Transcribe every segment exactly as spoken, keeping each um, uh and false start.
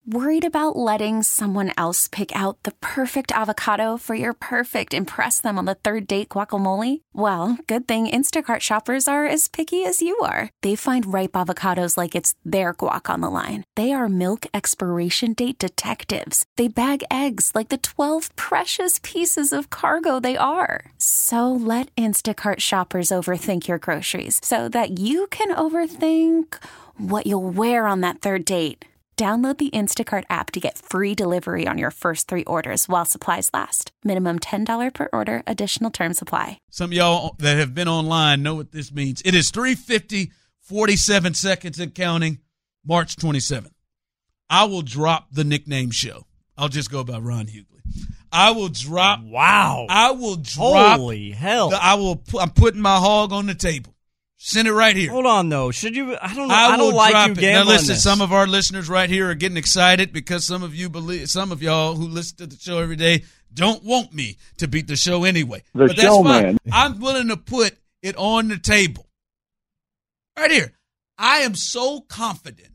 Worried about letting someone else pick out the perfect avocado for your perfect impress them on the third date guacamole? Well, good thing Instacart shoppers are as picky as you are. They find ripe avocados like it's their guac on the line. They are milk expiration date detectives. They bag eggs like the twelve precious pieces of cargo they are. So let Instacart shoppers overthink your groceries so that you can overthink what you'll wear on that third date. Download the Instacart app to get free delivery on your first three orders while supplies last. Minimum ten dollars per order. Additional terms apply. Some of y'all that have been online know what this means. It is three fifty, forty-seven seconds and counting, March twenty-seventh. I will drop the nickname show. I'll just go by Ron Hughley. I will drop. Wow. I will drop. Holy hell. The, I will. I'm putting my hog on the table. Send it right here. Hold on, though. Should you? I don't know. I, I don't will like drop you it. gambling Now, listen, this. some of our listeners right here are getting excited because some of you believe, some of y'all who listen to the show every day don't want me to beat the show anyway. The but show, that's fine. man. I'm willing to put it on the table. Right here. I am so confident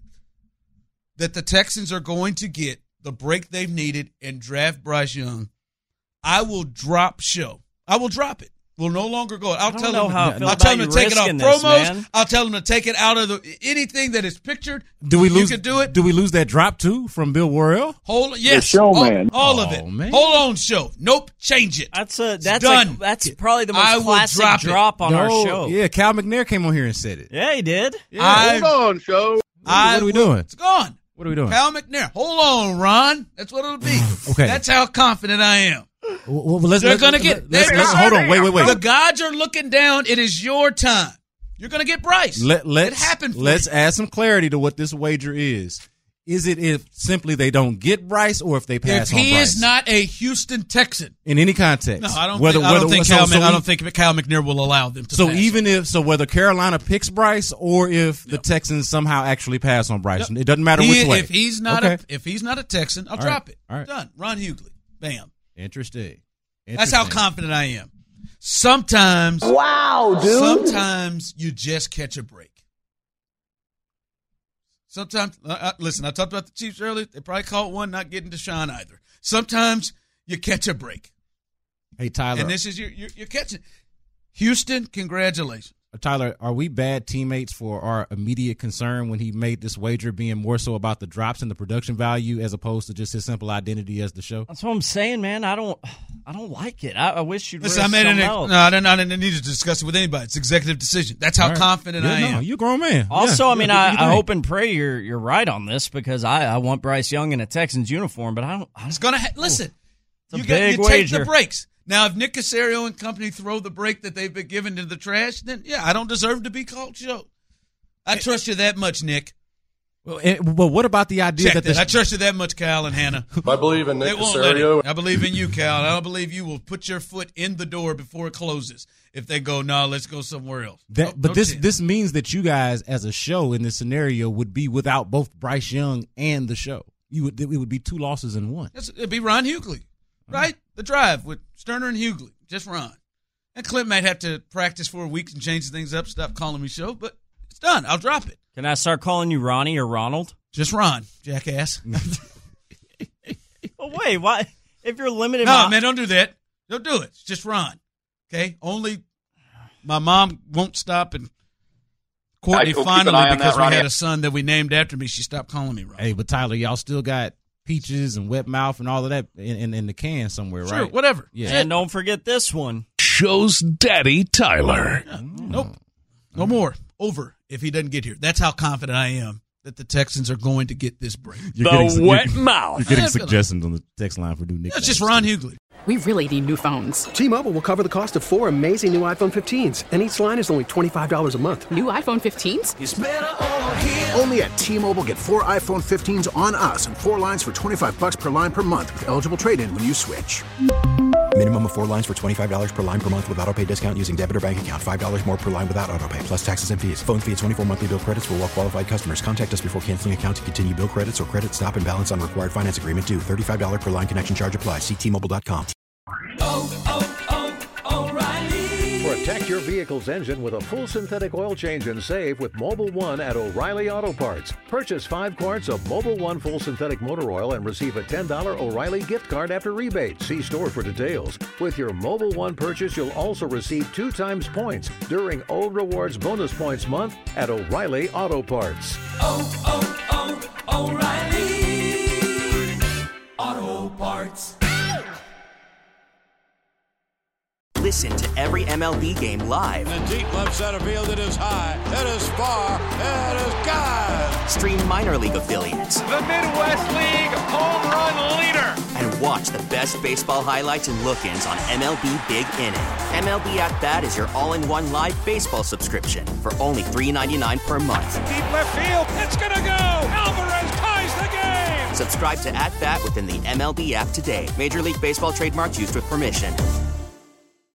that the Texans are going to get the break they've needed and draft Bryce Young. I will drop show. I will drop it. We'll no longer go. I'll I don't tell know them. how I feel I'll about tell them you to take it off risking this, promos. man. I'll tell them to take it out of the anything that is pictured. Do we lose? You can do it. Do we lose that drop too from Bill Worrell? Hold. Yes. show, all, man. all of Oh, it. man. Hold on, show. Nope. Change it. That's a It's that's done. A, that's probably the most I will classic drop it. drop on our No, show. Yeah, Cal McNair came on here and said it. Yeah, he did. Yeah. I, Hold on, show. I what are we will- doing? It's gone. What are we doing? Cal McNair. Hold on, Ron. That's what it'll be. Okay. That's how confident I am. Well, well, let's, They're let's, gonna let's, get- Let's, they're- let's, hold on. Wait, wait, wait. The gods are looking down. It is your time. You're going to get Bryce. Let, let's, it happened for let's you. add some clarity to what this wager is. Is it if simply they don't get Bryce or if they pass If on he Bryce? is not a Houston Texan. In any context. No, I don't Whether- think, I don't whether- think so- Cal, so Mc- I e- don't think Cal McNair will allow them to So pass. even if so, whether Carolina picks Bryce or if the Yep. Texans somehow actually pass on Bryce, Yep. it doesn't matter He- which way. If he's not Okay. a if he's not a Texan, I'll All drop right. it. All right. Done. Ron Hughley. Bam. Interesting. That's how Interesting. confident I am. Sometimes Wow, dude. Sometimes you just catch a break. Sometimes, uh, uh, listen, I talked about the Chiefs earlier. They probably caught one, not getting Deshaun either. Sometimes you catch a break. Hey Tyler, And this is your, you're, you're catching. Houston, congratulations. Tyler, are we bad teammates for our immediate concern when he made this wager being more so about the drops and the production value as opposed to just his simple identity as the show? That's what I'm saying, man. I don't, I don't like it. I, I wish you'd. Listen, risk I made an, something ex- else. no, I didn't, I didn't need to discuss it with anybody. It's executive decision. That's how All right. confident Yeah, I no, am. you're a grown man. Also, Yeah, I mean, yeah, I, do your I thing. hope and pray you're you're right on this because I, I want Bryce Young in a Texans uniform, but I don't. I It's don't gonna ha- listen. It's a You, got, big you take the wager. breaks. Now, if Nick Caserio and company throw the break that they've been given to the trash, then yeah, I don't deserve to be called show. I trust you that much, Nick. Well, and, but what about the idea Check that that. the I trust you that much, Cal and Hannah. I believe in Nick They won't let Caserio. it. I believe in you, Cal. I don't believe you will put your foot in the door before it closes. If they go, no, let's go somewhere else. That, No- but no this chance. this means that you guys, as a show in this scenario, would be without both Bryce Young and the show. You would it would be two losses in one. That's- it'd be Ron Hughley, right? The drive with Sterner and Hughley, just Ron. And Clint might have to practice for a week and change things up. Stop calling me show, but it's done. I'll drop it. Can I start calling you Ronnie or Ronald? Just Ron, jackass. Well, wait, why? If you're limited, No, my- man, don't do that. Don't do it. It's just Ron. Okay? Only my mom won't stop, and Courtney I will keep an finally, eye on because that, we Ronnie. had a son that we named after me, she stopped calling me Ron. Hey, but Tyler, y'all still got peaches and wet mouth and all of that in, in, in the can somewhere, Sure, right? whatever. Yeah. and don't forget this one. Show's Daddy Tyler. Yeah, nope. No more. Over if he doesn't get here. That's how confident I am that the Texans are going to get this break. You're The getting, wet you're, mouth. You're getting Yeah, suggestions on the text line for new nicknames. That's just Ron Hughley. We really need new phones. T-Mobile will cover the cost of four amazing new iPhone fifteens, and each line is only twenty-five dollars a month. New iPhone fifteens? Only at T-Mobile, get four iPhone fifteens on us and four lines for twenty-five bucks per line per month with eligible trade-in when you switch. Minimum of four lines for twenty-five dollars per line per month with autopay discount using debit or bank account. five dollars more per line without autopay, plus taxes and fees. Phone fee at twenty-four monthly bill credits for well-qualified customers. Contact us before canceling account to continue bill credits or credit stop and balance on required finance agreement due. thirty-five dollars per line connection charge applies. See T Mobile dot com. Oh, oh, oh, O'Reilly. For a Protect your vehicle's engine with a full synthetic oil change and save with Mobil one at O'Reilly Auto Parts. Purchase five quarts of Mobil one full synthetic motor oil and receive a ten dollars O'Reilly gift card after rebate. See store for details. With your Mobil one purchase, you'll also receive two times points during O Rewards Bonus Points Month at O'Reilly Auto Parts. Oh, oh, oh, O'Reilly Auto Parts. Listen to every M L B game live. In the deep left center field, it is high, it is far, it is gone. Stream minor league affiliates. The Midwest League home run leader. And watch the best baseball highlights and look-ins on M L B Big Inning. M L B At Bat is your all-in-one live baseball subscription for only three dollars and ninety-nine cents per month. Deep left field, it's gonna go. Alvarez ties the game. Subscribe to At Bat within the M L B app today. Major League Baseball trademarks used with permission.